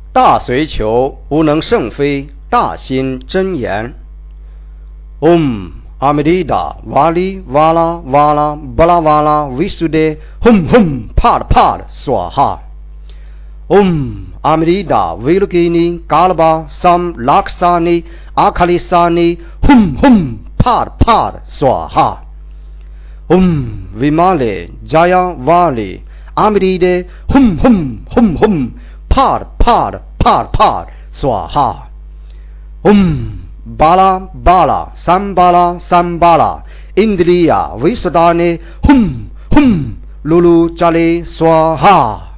大随求无能胜非，大心真言。阿弥利达瓦利瓦拉瓦拉巴拉瓦拉维苏德帕的帕的娑哈。阿弥利达维鲁基尼嘎拉巴sam拉克萨尼阿卡利萨尼帕的帕的娑哈。维玛勒加亚瓦利阿弥利德帕的帕的帕的帕的娑哈。巴拉巴拉三巴拉三巴拉印度利亚维斯达内噜噜加利娑哈。